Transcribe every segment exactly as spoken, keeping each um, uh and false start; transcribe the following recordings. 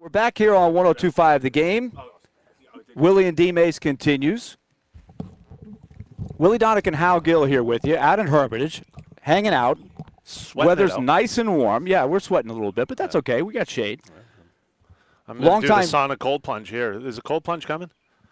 We're back here on one oh two point five The Game. Willie and D. Mace continues. Willie Donick and Hal Gill here with you out in Hermitage, hanging out. Sweating Weather's out. nice and warm. Yeah, we're sweating a little bit, but that's okay. We got shade. I'm going Long to do time. the sauna cold plunge here. Is a cold plunge coming?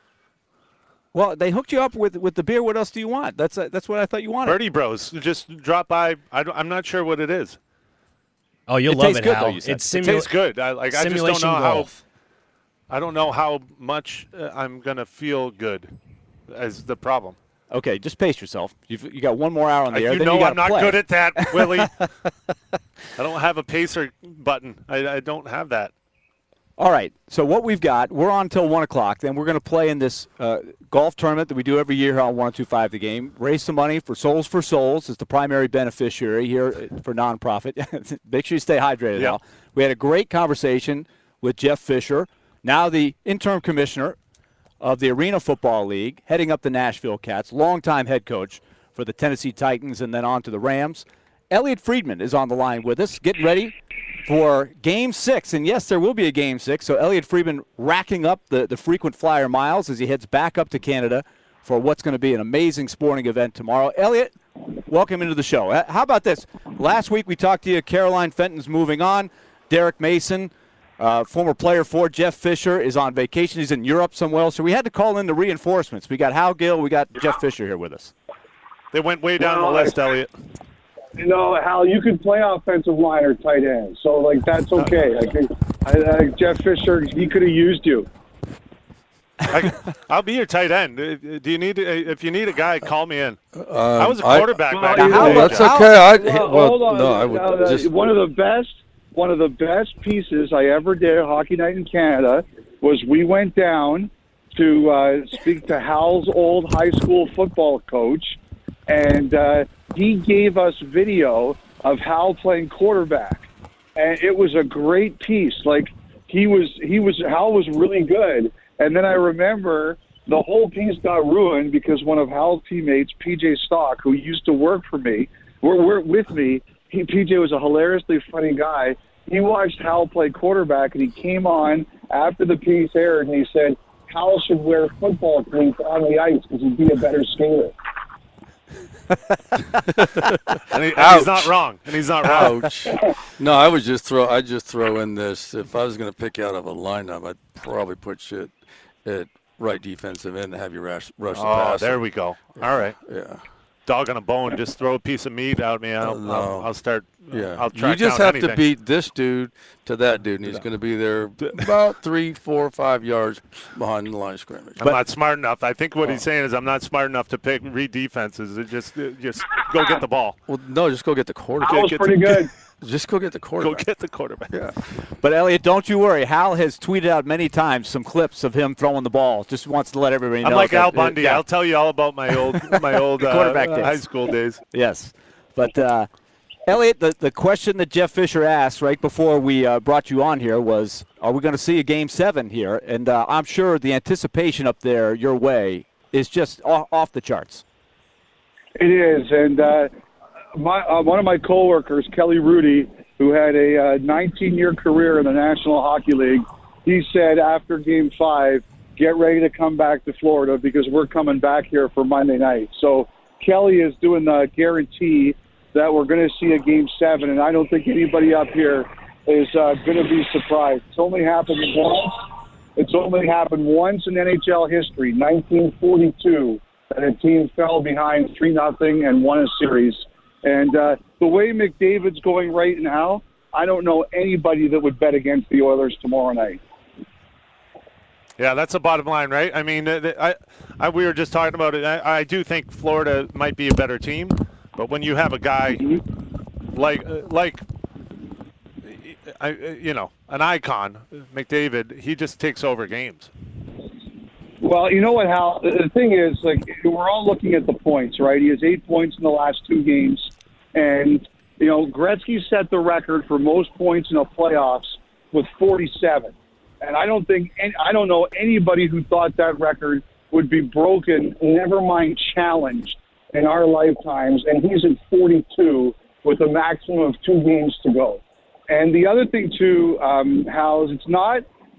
Well, they hooked you up with with the beer. What else do you want? That's uh, that's what I thought you wanted. Birdie Bros. Just drop by. I don't, I'm not sure what it is. Oh, you'll It love tastes it, good, Hal. though, you said. It's It simu- tastes good. I, like, I just don't simulation know golf. how. I don't know how much uh, I'm going to feel good as the problem. Okay, just pace yourself. You've you got one more hour on the Uh, air. you then know you gotta I'm not play. good at that, Willie. I don't have a pacer button. I, I don't have that. All right, so what we've got, we're on until one o'clock. Then we're going to play in this uh, golf tournament that we do every year here on one oh two point five The Game. Raise some money for Souls for Souls. It's the primary beneficiary here for nonprofit. Make sure you stay hydrated, Yep. Al. We had a great conversation with Jeff Fisher, now the interim commissioner of the Arena Football League, heading up the Nashville Cats, longtime head coach for the Tennessee Titans and then on to the Rams. Elliot Friedman is on the line with us, getting ready for Game six. And, yes, there will be a Game six. So Elliot Friedman racking up the, the frequent flyer miles as he heads back up to Canada for what's going to be an amazing sporting event tomorrow. Elliot, welcome into the show. Uh, How about this? Last week we talked to you. Caroline Fenton's moving on. Derek Mason, uh, former player for Jeff Fisher, is on vacation. He's in Europe somewhere else. So we had to call in the reinforcements. We got Hal Gill. We got Jeff Fisher here with us. They went way down Well, the list, Elliot. You know, Hal, you can play offensive line or tight end, so like that's okay. I think I, I, Jeff Fisher, he could have used you. I, I'll be your tight end. Uh, Do you need? If you need a guy, call me in. Um, I was a I- quarterback Well, back you in the know, day, that's Jeff. okay. I, Well, well, hold on. no, I would Now, uh, just. one of the best, one of the best pieces I ever did at Hockey Night in Canada was we went down to uh, speak to Hal's old high school football coach, and uh, he gave us video of Hal playing quarterback, and it was a great piece. Like he was, he was Hal was really good, and then I remember. The whole piece got ruined because one of Hal's teammates, P J Stock, who used to work for me, work, work with me, he, P J was a hilariously funny guy. He watched Hal play quarterback, and he came on after the piece aired, and he said, Hal should wear football cleats on the ice because he'd be a better skater. and, he, and he's not wrong. And he's not wrong. Ouch. No, I would just throw. I just throw in this. If I was going to pick you out of a lineup, I'd probably put shit at right defensive end to have you rush, rush the Oh, pass. there we go. All right. Yeah. Dog on a bone. Just throw a piece of meat at me. I'll, No. I'll, I'll start. Yeah. I'll track you just down have anything. to beat this dude to that dude, and he's going to be there about three, four, five yards behind the line of scrimmage. I'm not smart enough. I think what he's saying is I'm not smart enough to pick read defenses. It just it just go get the ball. Well, no, just go get the Hal quarterback. was get pretty the- good. Just go get the Go quarterback. get the quarterback. Yeah. But, Elliot, don't you worry. Hal has tweeted out many times some clips of him throwing the ball. Just wants to let everybody know. I'm like that- Al Bundy. yeah. I'll tell you all about my old my old uh, quarterback uh, days. high school days. Yes. But, uh, Elliot, the, the question that Jeff Fisher asked right before we uh, brought you on here was, are we going to see a Game seven here? And uh, I'm sure the anticipation up there your way is just off, off the charts. It is, and uh, my uh, one of my coworkers, Kelly Rudy, who had a nineteen-year career in the National Hockey League, he said after Game Five, get ready to come back to Florida because we're coming back here for Monday night. So Kelly is doing the guarantee that we're going to see a Game seven, and I don't think anybody up here is uh, going to be surprised. It's only happened once. It's only happened once in N H L history, nineteen forty-two, that a team fell behind three nothing and won a series. And uh, the way McDavid's going right now, I don't know anybody that would bet against the Oilers tomorrow night. Yeah, that's the bottom line, right? I mean, uh, I, I, we were just talking about it. I, I do think Florida might be a better team, but when you have a guy like, uh, like, I, you know, an icon, McDavid, he just takes over games. Well, you know what, Hal? The thing is, like, we're all looking at the points, right? He has eight points in the last two games. And, you know, Gretzky set the record for most points in the playoffs with forty-seven. And I don't think, I don't know anybody who thought that record would be broken, never mind challenged, in our lifetimes. And he's at forty-two with a maximum of two games to go. And the other thing, too, um, Hal, is it's not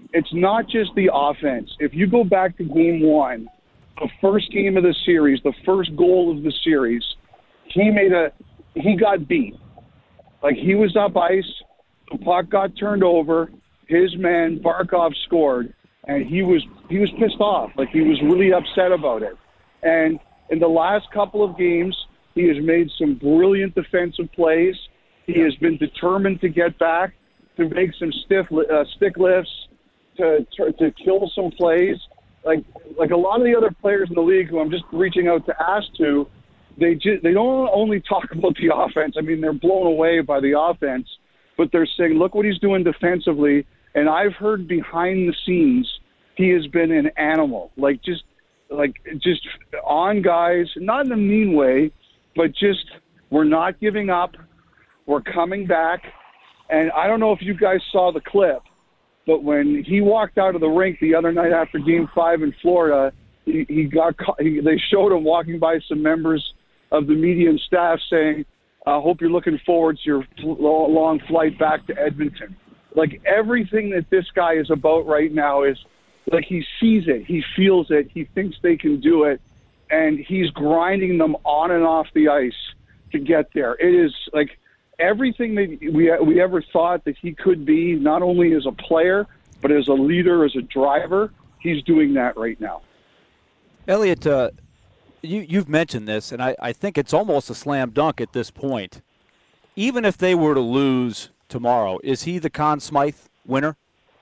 it's not just the offense. If you go back to game one, the first game of the series, the first goal of the series, he made a he got beat. Like, he was up ice, the puck got turned over, his man Barkov scored, and he was he was pissed off. Like, he was really upset about it. And in the last couple of games, he has made some brilliant defensive plays. He has been determined to get back, to make some stiff uh, stick lifts, to, to to kill some plays. Like like a lot of the other players in the league who I'm just reaching out to ask to, they just, they don't only talk about the offense. I mean, they're blown away by the offense, but they're saying, look what he's doing defensively. And I've heard behind the scenes, he has been an animal. Like just like just on guys, not in a mean way, but just we're not giving up. We're coming back. And I don't know if you guys saw the clip, but when he walked out of the rink the other night after Game Five in Florida, he, he got caught, he, they showed him walking by some members of the media and staff saying, "I hope you're looking forward to your long flight back to Edmonton." Like, everything that this guy is about right now is like, he sees it, he feels it, he thinks they can do it, and he's grinding them on and off the ice to get there. It is like everything that we we ever thought that he could be, not only as a player, but as a leader, as a driver. He's doing that right now. Elliot, uh, you, you've mentioned this, and I, I think it's almost a slam dunk at this point. Even if they were to lose tomorrow, is he the Conn Smythe winner?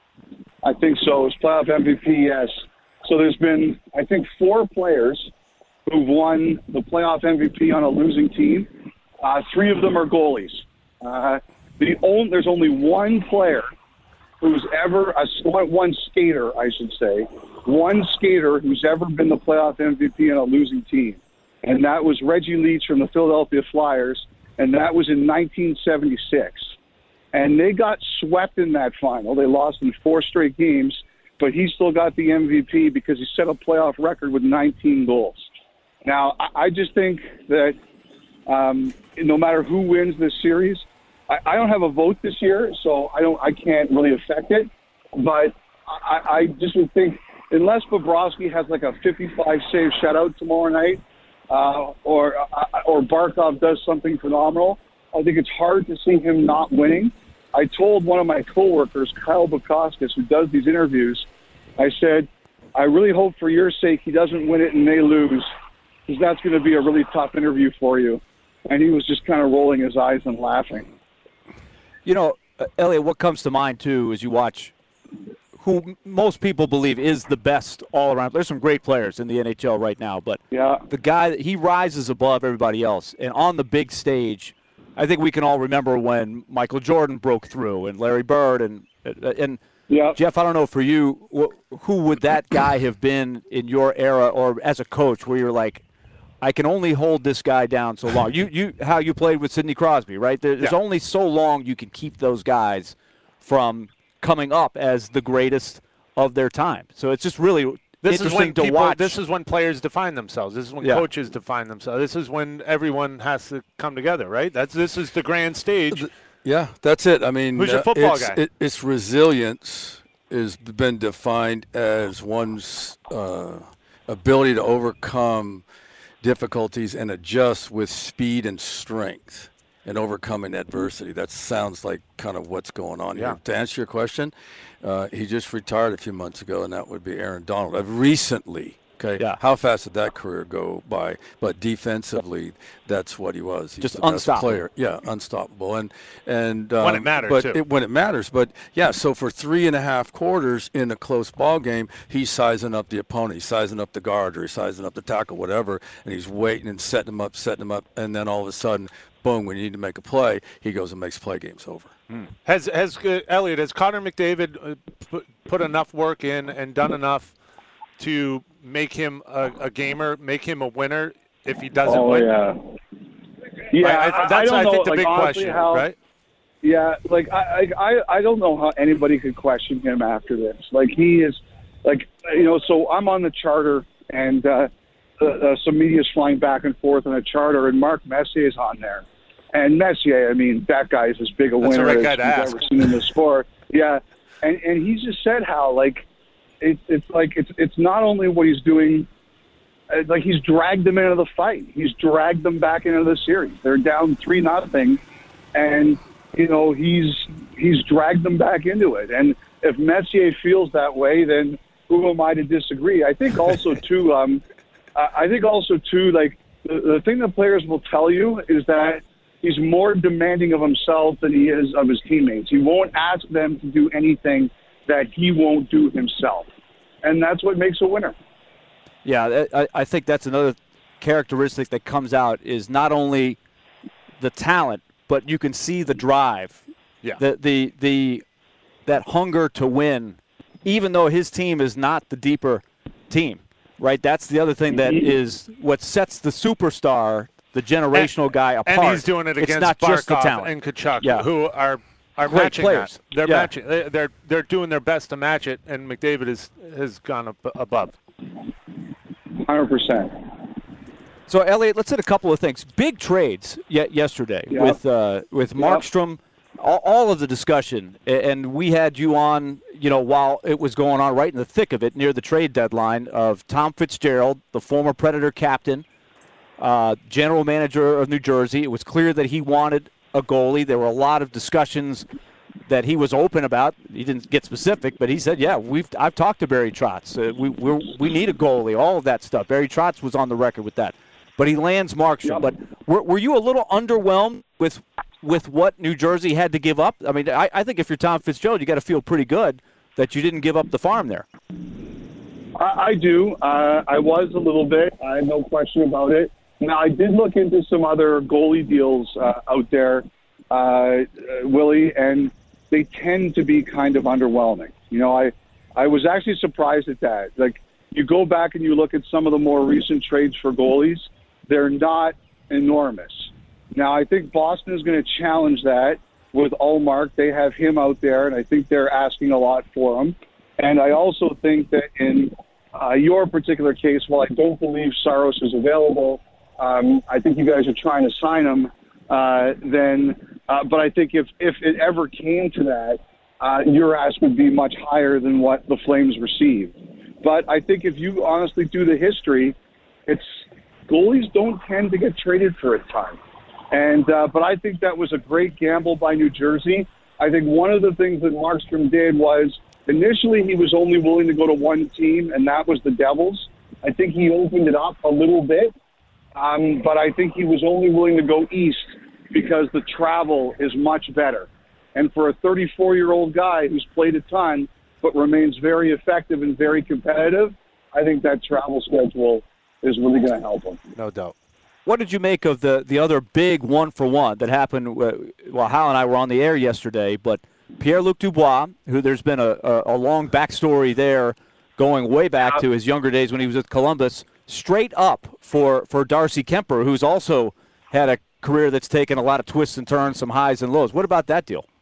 I think so. As playoff M V P, yes. So there's been, I think, four players who've won the playoff M V P on a losing team. Uh, three of them are goalies. Uh, the only, there's only one player who's ever, a, one skater, I should say, one skater who's ever been the playoff M V P on a losing team. And that was Reggie Leach from the Philadelphia Flyers, and that was in nineteen seventy-six. And they got swept in that final. They lost in four straight games, but he still got the M V P because he set a playoff record with nineteen goals. Now, I just think that um, no matter who wins this series, I, I don't have a vote this year, so I don't, I can't really affect it. But I, I just would think, unless Bobrovsky has like a fifty-five save shutout tomorrow night, uh, or uh, or Barkov does something phenomenal, I think it's hard to see him not winning. I told one of my coworkers, Kyle Bukauskas, who does these interviews, I said, I really hope for your sake he doesn't win it and they lose, because that's going to be a really tough interview for you. And he was just kind of rolling his eyes and laughing. You know, uh, Elliot, what comes to mind, too, as you watch who most people believe is the best all-around. There's some great players in the N H L right now, but yeah. the guy, that he rises above everybody else. And on the big stage, I think we can all remember when Michael Jordan broke through and Larry Bird. And, and yeah. Jeff, I don't know, for you, who would that guy have been in your era or as a coach where you're like, I can only hold this guy down so long? You, you, how you played with Sidney Crosby, right? There's yeah. only so long you can keep those guys from coming up as the greatest of their time. So it's just really this interesting is when to people, watch. This is when players define themselves. This is when yeah. coaches define themselves. This is when everyone has to come together, right? That's This is the grand stage. Yeah, that's it. I mean, who's your uh, football it's, guy? It, its resilience has been defined as one's uh, ability to overcome difficulties and adjust with speed and strength and overcoming adversity. That sounds like kind of what's going on yeah. here. To answer your question, uh, he just retired a few months ago, and that would be Aaron Donald. Uh, recently, okay, yeah. how fast did that career go by? But defensively, that's what he was. He's just the best unstoppable. player. Yeah, unstoppable. And and um, when it matters, but too. It, when it matters. But yeah, so for three and a half quarters in a close ball game, he's sizing up the opponent, he's sizing up the guard, or he's sizing up the tackle, whatever, and he's waiting and setting him up, setting him up, and then all of a sudden, boom, when you need to make a play, he goes and makes play games over. Hmm. Has has uh, Elliot, has Connor McDavid uh, put, put enough work in and done enough to make him a, a gamer, make him a winner if he doesn't oh, win? yeah. Yeah, I, I, that's, I, don't I know, think the like, big honestly, question, how, right? Yeah, like I, I, I don't know how anybody could question him after this. Like he is, like you know. So I'm on the charter, and uh, uh, uh, some media's flying back and forth on the charter, and Mark Messier's on there. And Messier, I mean, that guy is as big a That's winner the right as guy you've to ask. ever seen in the sport. Yeah, And and he's just said how like it's it's like it's it's not only what he's doing, uh, like he's dragged them into the fight. He's dragged them back into the series. They're down three nothing, and you know he's he's dragged them back into it. And if Messier feels that way, then who am I to disagree? I think also too. Um, I think also too like the, the thing that players will tell you is that he's more demanding of himself than he is of his teammates. He won't ask them to do anything that he won't do himself. And that's what makes a winner. Yeah, I, I think that's another characteristic that comes out is not only the talent, but you can see the drive. Yeah. The, the, the, that hunger to win, even though his team is not the deeper team, right? That's the other thing that is what sets the superstar, the generational and, guy apart. And he's doing it it's against not just the Barkov talent. and Kachuk, Yeah. who are are Great matching players. that. They're Yeah. matching. They- They're they're doing their best to match it, and McDavid is has gone up above. one hundred percent. So, Elliot, let's hit a couple of things. Big trades yet yesterday Yep. with uh, with Markstrom, all, all of the discussion, a- and we had you on, you know, while it was going on right in the thick of it near the trade deadline of Tom Fitzgerald, the former Predator captain, uh, general manager of New Jersey. It was clear that he wanted a goalie. There were a lot of discussions that he was open about. He didn't get specific, but he said, yeah, we've I've talked to Barry Trotz. Uh, we we're, we need a goalie, all of that stuff. Barry Trotz was on the record with that. But he lands Markstrom. Yep. But were, were you a little underwhelmed with with what New Jersey had to give up? I mean, I, I think if you're Tom Fitzgerald, you got to feel pretty good that you didn't give up the farm there. I, I do. Uh, I was a little bit. I have no question about it. Now, I did look into some other goalie deals uh, out there, uh, uh, Willie, and they tend to be kind of underwhelming. You know, I, I was actually surprised at that. Like, you go back and you look at some of the more recent trades for goalies, they're not enormous. Now, I think Boston is going to challenge that with Ullmark. They have him out there, and I think they're asking a lot for him. And I also think that in uh, your particular case, while I don't believe Saros is available, um, I think you guys are trying to sign him. Uh, then, uh, but I think if, if it ever came to that, uh, your ask would be much higher than what the Flames received. But I think if you honestly do the history, it's goalies don't tend to get traded for a ton. And uh, but I think that was a great gamble by New Jersey. I think one of the things that Markstrom did was initially he was only willing to go to one team, and that was the Devils. I think he opened it up a little bit, um, but I think he was only willing to go east because the travel is much better. And for a thirty-four-year-old guy who's played a ton but remains very effective and very competitive, I think that travel schedule is really going to help him. No doubt. What did you make of the, the other big one-for-one that happened uh, while Hal and I were on the air yesterday? But Pierre-Luc Dubois, who there's been a, a, a long backstory there going way back to his younger days when he was with Columbus, straight up for, for Darcy Kemper, who's also had a career that's taken a lot of twists and turns, some highs and lows. What about that deal?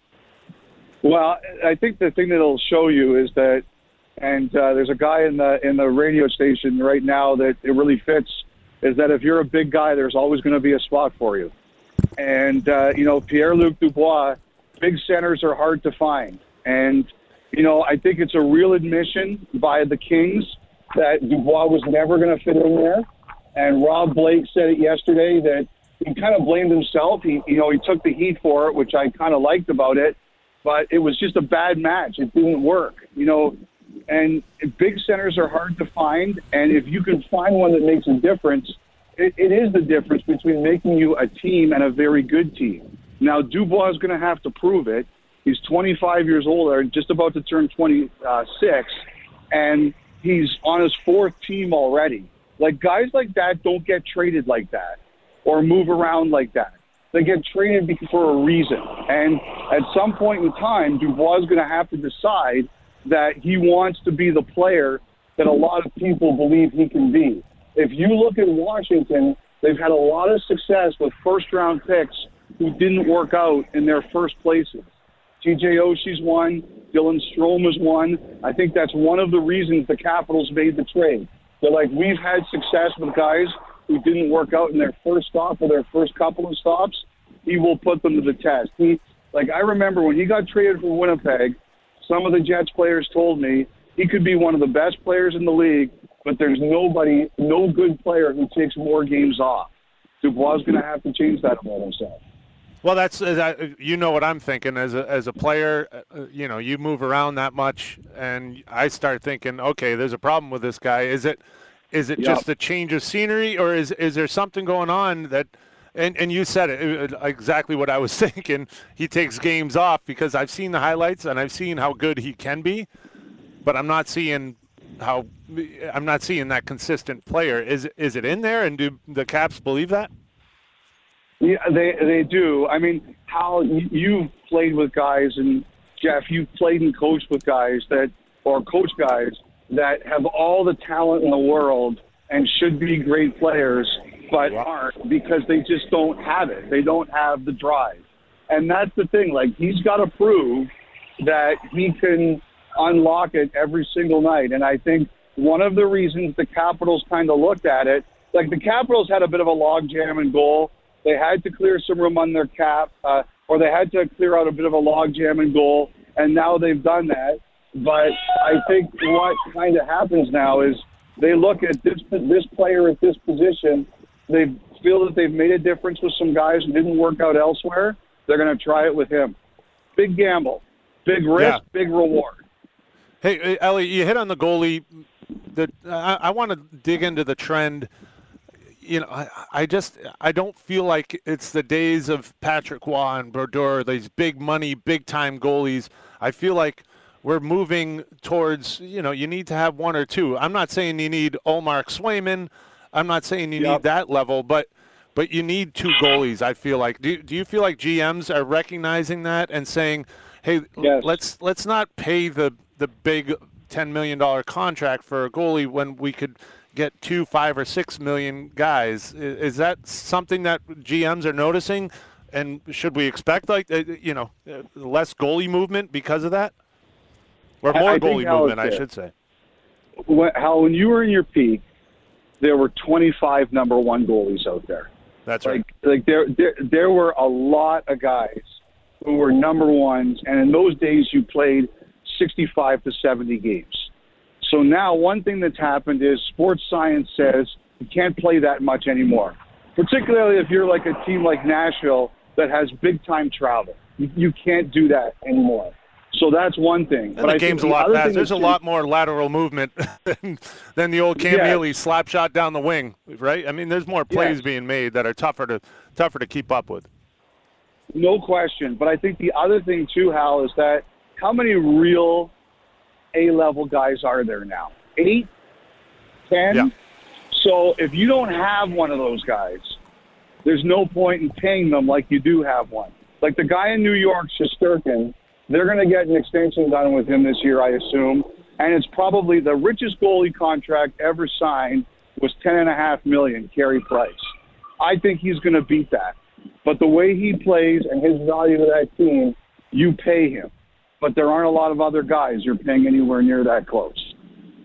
Well, I think the thing that it'll show you is that, and uh, there's a guy in the in the radio station right now that it really fits, is that if you're a big guy, there's always going to be a spot for you. And, uh, you know, Pierre-Luc Dubois, big centers are hard to find. And, you know, I think it's a real admission by the Kings that Dubois was never going to fit in there. And Rob Blake said it yesterday that he kind of blamed himself. He, you know, he took the heat for it, which I kind of liked about it. But it was just a bad match. It didn't work, you know. And big centers are hard to find. And if you can find one that makes a difference, it, it is the difference between making you a team and a very good team. Now, Dubois is going to have to prove it. He's twenty-five years old, or just about to turn twenty-six, and he's on his fourth team already. Like, guys like that don't get traded like that or move around like that. They get traded for a reason. And at some point in time, Dubois is going to have to decide that he wants to be the player that a lot of people believe he can be. If you look at Washington, they've had a lot of success with first-round picks who didn't work out in their first places. T J Oshie's one. Dylan Strome is one. I think that's one of the reasons the Capitals made the trade. They're like, we've had success with guys who didn't work out in their first stop or their first couple of stops. He will put them to the test. He, like, I remember when he got traded from Winnipeg, some of the Jets players told me he could be one of the best players in the league, but there's nobody, no good player who takes more games off. Dubois is going to have to change that about himself. Well, that's that, you know what I'm thinking as a as a player. Uh, you know, you move around that much, and I start thinking, okay, there's a problem with this guy. Is it is it Yep. just a change of scenery, or is is there something going on that? And and you said it exactly what I was thinking. He takes games off because I've seen the highlights and I've seen how good he can be, but I'm not seeing how I'm not seeing that consistent player. Is is it in there, and do the Caps believe that? Yeah, they they do. I mean, Hal, you- you've played with guys, and Jeff, you've played and coached with guys that, or coach guys that have all the talent in the world and should be great players, but aren't because they just don't have it. They don't have the drive, and that's the thing. Like, he's got to prove that he can unlock it every single night. And I think one of the reasons the Capitals kind of looked at it, like the Capitals had a bit of a logjam in goal. They had to clear some room on their cap, uh, or they had to clear out a bit of a logjam in goal, and now they've done that. But I think what kind of happens now is they look at this this player at this position, they feel that they've made a difference with some guys who didn't work out elsewhere. They're going to try it with him. Big gamble, big risk, Yeah. big reward. Hey, Ellie, you hit on the goalie. The I, I want to dig into the trend. You know, I, I just I don't feel like it's the days of Patrick Waugh and Brodeur, these big money, big time goalies. I feel like we're moving towards, you know, you need to have one or two. I'm not saying you need Olmark Swayman. I'm not saying you Yep. need that level, but but you need two goalies. I feel like. Do do you feel like G Ms are recognizing that and saying, hey, Yes. let's let's not pay the the big ten million dollar contract for a goalie when we could get two, five, or six million guys? Is, is that something that G Ms are noticing? And should we expect, like, uh, you know, uh, less goalie movement because of that, or I- more I think goalie Hal movement? is I there. should say. When, Hal, when you were in your peak, there were twenty-five number one goalies out there. That's right. Like, like there, there, there were a lot of guys who were number ones, and in those days you played sixty-five to seventy games. So now one thing that's happened is sports science says you can't play that much anymore, particularly if you're like a team like Nashville that has big-time travel. You, you can't do that anymore. So that's one thing. And but the I think game's a the lot other faster. thing There's a that's- lot more lateral movement than, than the old Cam Yes. Neely slap shot down the wing, right? I mean, there's more plays Yes. being made that are tougher to tougher to keep up with. No question. But I think the other thing, too, Hal, is that how many real A-level guys are there now? Eight? Ten? Yeah. So if you don't have one of those guys, there's no point in paying them like you do have one. Like the guy in New York, Shesterkin, they're going to get an extension done with him this year, I assume. And it's probably the richest goalie contract ever signed was ten and a half million, Carey Price. I think he's going to beat that. But the way he plays and his value to that team, you pay him. But there aren't a lot of other guys you're paying anywhere near that close.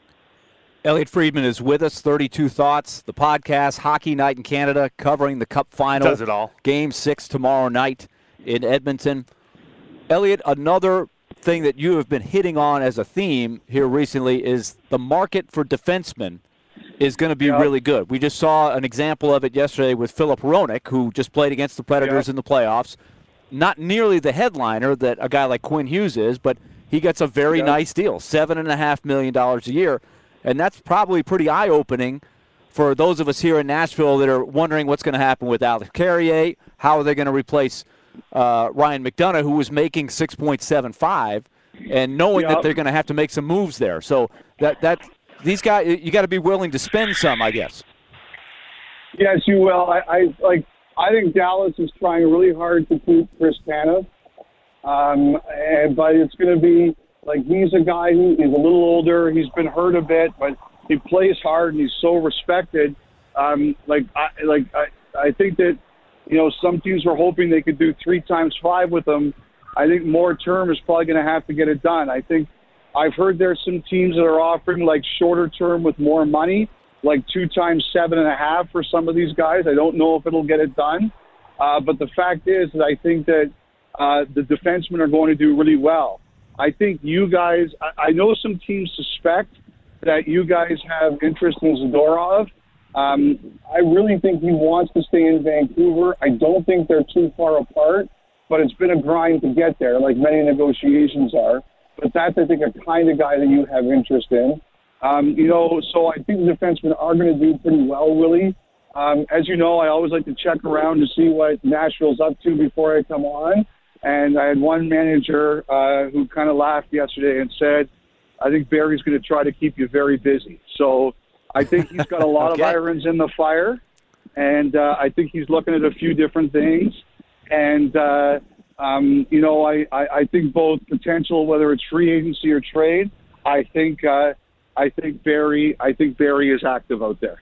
Elliot Friedman is with us. thirty-two Thoughts, the podcast, Hockey Night in Canada, covering the Cup Final. Does it all. Game six tomorrow night in Edmonton. Elliot, another thing that you have been hitting on as a theme here recently is the market for defensemen is going to be Yep. really good. We just saw an example of it yesterday with Philip Hronek, who just played against the Predators Yep. in the playoffs. Not nearly the headliner that a guy like Quinn Hughes is, but he gets a very Yep. nice deal, seven and a half million dollars a year. And that's probably pretty eye-opening for those of us here in Nashville that are wondering what's going to happen with Alex Carrier. How are they going to replace uh, Ryan McDonough, who was making six point seven five, and knowing Yep. that they're going to have to make some moves there. So that that these guys, you got to be willing to spend some, I guess. Yes, you will. I, I like. I think Dallas is trying really hard to keep Chris Tanev, um, and, but it's going to be like he's a guy who is a little older. He's been hurt a bit, but he plays hard and he's so respected. Um, like, I, like I, I think that you know some teams were hoping they could do three times five with him. I think more term is probably going to have to get it done. I think I've heard there's some teams that are offering like shorter term with more money, like two times seven and a half for some of these guys. I don't know if it'll get it done. Uh, but the fact is that I think that uh, the defensemen are going to do really well. I think you guys, I, I know some teams suspect that you guys have interest in Zadorov. Um, I really think he wants to stay in Vancouver. I don't think they're too far apart, but it's been a grind to get there, like many negotiations are. But that's, I think, a kind of guy that you have interest in. Um, you know, so I think the defensemen are going to do pretty well, Willie. Um, as you know, I always like to check around to see what Nashville's up to before I come on. And I had one manager uh, who kind of laughed yesterday and said, I think Barry's going to try to keep you very busy. So I think he's got a lot okay. of irons in the fire. And uh, I think he's looking at a few different things. And, uh, um, you know, I, I, I think both potential, whether it's free agency or trade, I think uh, I think Barry I think Barry is active out there.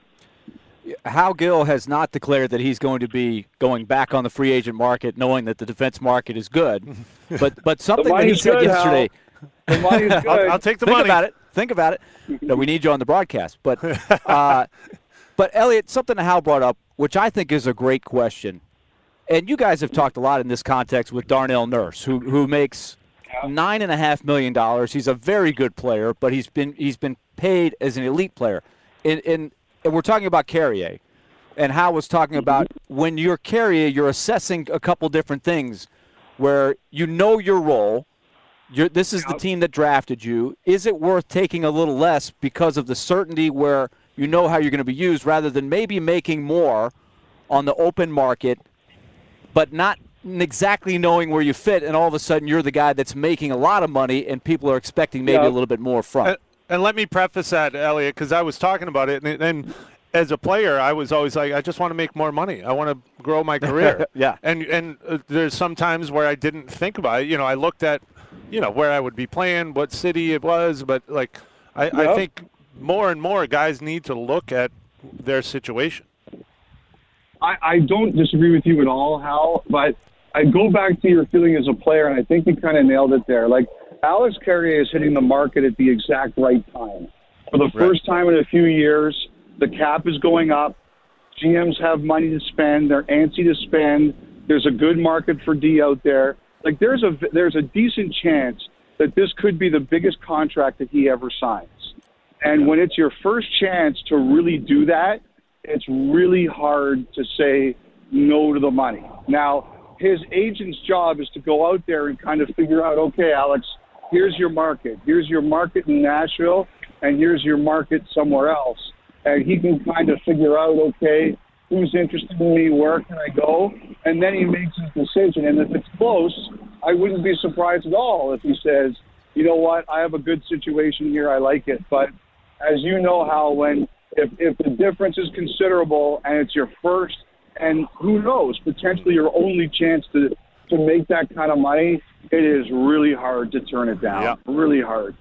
Hal Gill has not declared that he's going to be going back on the free agent market, knowing that the defense market is good. But but something that he said good, yesterday. The money's good. I'll, I'll take the Think money. about it. Think about it. No, we need you on the broadcast. But uh, but Elliot, something that Hal brought up, which I think is a great question, and you guys have talked a lot in this context with Darnell Nurse, who who makes nine and a half million dollars. He's a very good player, but he's been he's been paid as an elite player. In in And we're talking about Carrier, and Hal was talking about when you're Carrier, you're assessing a couple different things where you know your role. You're, this is the team that drafted you. Is it worth taking a little less because of the certainty where you know how you're going to be used rather than maybe making more on the open market, but not exactly knowing where you fit, and all of a sudden you're the guy that's making a lot of money and people are expecting maybe yeah. a little bit more from it? And let me preface that, Elliot, because I was talking about it, and, and as a player, I was always like, I just want to make more money. I want to grow my career. yeah. And and uh, there's some times where I didn't think about it. You know, I looked at, you know, where I would be playing, what city it was, but like, I, yep. I think more and more guys need to look at their situation. I, I don't disagree with you at all, Hal, but I go back to your feeling as a player, and I think you kind of nailed it there. Like, Alex Carrier is hitting the market at the exact right time. For the first time in a few years, the cap is going up. G Ms have money to spend. They're antsy to spend. There's a good market for D out there. Like, there's a there's a decent chance that this could be the biggest contract that he ever signs. And when it's your first chance to really do that, it's really hard to say no to the money. Now, his agent's job is to go out there and kind of figure out, okay, Alex, here's your market. Here's your market in Nashville, and here's your market somewhere else. And he can kind of figure out, okay, who's interested in me, where can I go? And then he makes his decision. And if it's close, I wouldn't be surprised at all if he says, you know what, I have a good situation here, I like it. But as you know, Hal, when if, if the difference is considerable and it's your first, and who knows, potentially your only chance to, to make that kind of money, it is really hard to turn it down. Yep. Really hard.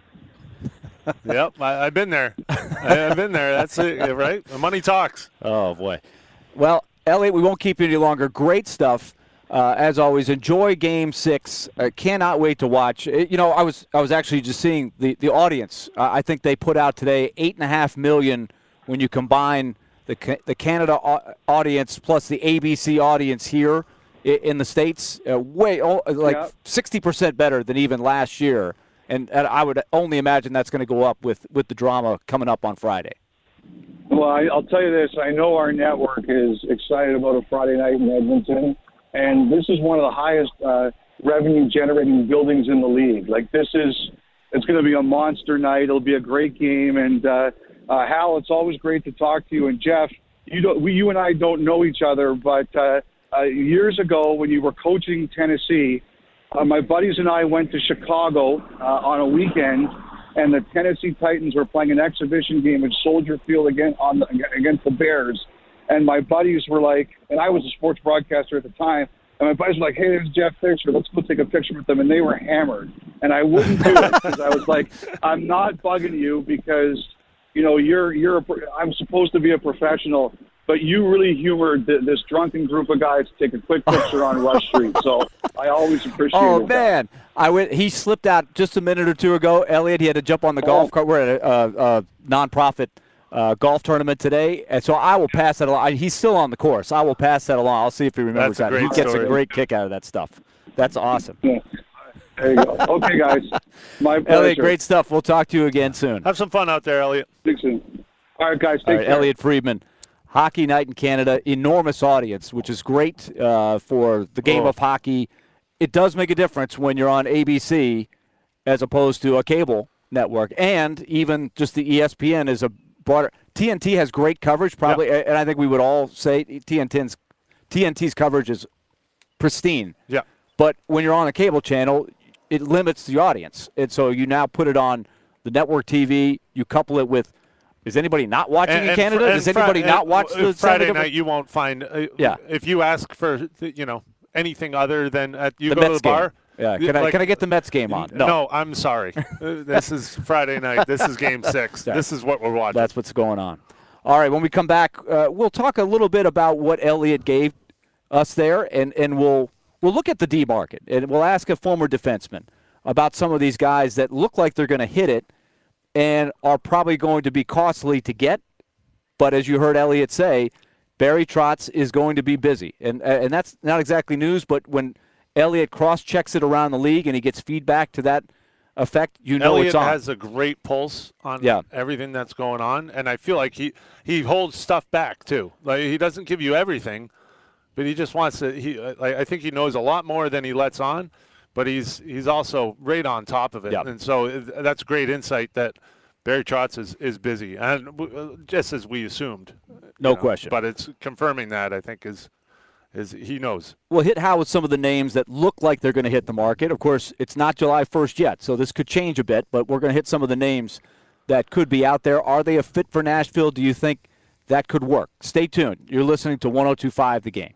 Yep, I, I've been there. I, I've been there. That's it, right? The money talks. Oh, boy. Well, Elliot, we won't keep you any longer. Great stuff. Uh, as always, enjoy Game Six. I cannot wait to watch. It, you know, I was I was actually just seeing the the audience. Uh, I think they put out today eight and a half million when you combine the the Canada audience plus the A B C audience here in, in the States. Uh, way oh, like sixty percent better than even last year. And, and I would only imagine that's going to go up with, with the drama coming up on Friday. Well, I, I'll tell you this. I know our network is excited about a Friday night in Edmonton, and this is one of the highest uh, revenue-generating buildings in the league. Like, this is – it's going to be a monster night. It'll be a great game. And, uh, uh, Hal, it's always great to talk to you. And, Jeff, you don't, we, you and I don't know each other, but uh, uh, years ago when you were coaching Tennessee – Uh, my buddies and I went to Chicago uh, on a weekend, and the Tennessee Titans were playing an exhibition game at Soldier Field again on the, against the Bears. And my buddies were like, and I was a sports broadcaster at the time, and my buddies were like, hey, there's Jeff Fisher. Let's go take a picture with them. And they were hammered. And I wouldn't do it because I was like, I'm not bugging you because, you know, you're you're a, I'm supposed to be a professional. But you really humored th- this drunken group of guys to take a quick picture on Rush Street. So I always appreciate it. Oh, man. I went, he slipped out just a minute or two ago. Elliot, he had to jump on the oh. golf cart. We're at a, a, a nonprofit uh, golf tournament today. And so I will pass that along. He's still on the course. I will pass that along. I'll see if he remembers That's that. A he great gets story. a great kick out of that stuff. That's awesome. Yeah. There you go. Okay, guys. My pleasure. Elliot, great stuff. We'll talk to you again soon. Have some fun out there, Elliot. Speak soon. All right, guys. Take All right, care. Elliot Friedman, Hockey Night in Canada, enormous audience, which is great uh, for the game Oh. of hockey. It does make a difference when you're on A B C as opposed to a cable network, and even just the E S P N is a broader. T N T has great coverage, probably, Yeah. and I think we would all say T N T's T N T's coverage is pristine. Yeah. But when you're on a cable channel, it limits the audience, and so you now put it on the network T V. You couple it with. Is anybody not watching And- in and Canada? fr- Does and anybody Fri- not and watch w- the Friday Saturday night? You won't find. Uh, Yeah. If you ask for, you know, anything other than at you The go Mets to the game. bar. Yeah, can I like- can I get the Mets game on? No, I'm sorry. Uh, this is Friday night. This is Game Six. Yeah. This is what we're watching. That's what's going on. All right, when we come back, uh, we'll talk a little bit about what Elliot gave us there, and, and we'll we'll look at the D market, and we'll ask a former defenseman about some of these guys that look like they're going to hit it and are probably going to be costly to get. But as you heard Elliot say, Barry Trotz is going to be busy, and and that's not exactly news. But when Elliot cross-checks it around the league and he gets feedback to that effect, you know Elliot it's on. has a great pulse on Yeah. everything that's going on, and I feel like he, he holds stuff back too. Like he doesn't give you everything, but he just wants to. He like, I think he knows a lot more than he lets on, but he's he's also right on top of it, Yeah. and so it- that's great insight that Barry Trotz is, is busy, and w- just as we assumed. No you know, question. But it's confirming that I think is is he knows. We'll hit Hal with some of the names that look like they're going to hit the market. Of course, it's not July first yet, so this could change a bit, but we're going to hit some of the names that could be out there. Are they a fit for Nashville? Do you think that could work? Stay tuned. You're listening to one oh two point five The Game.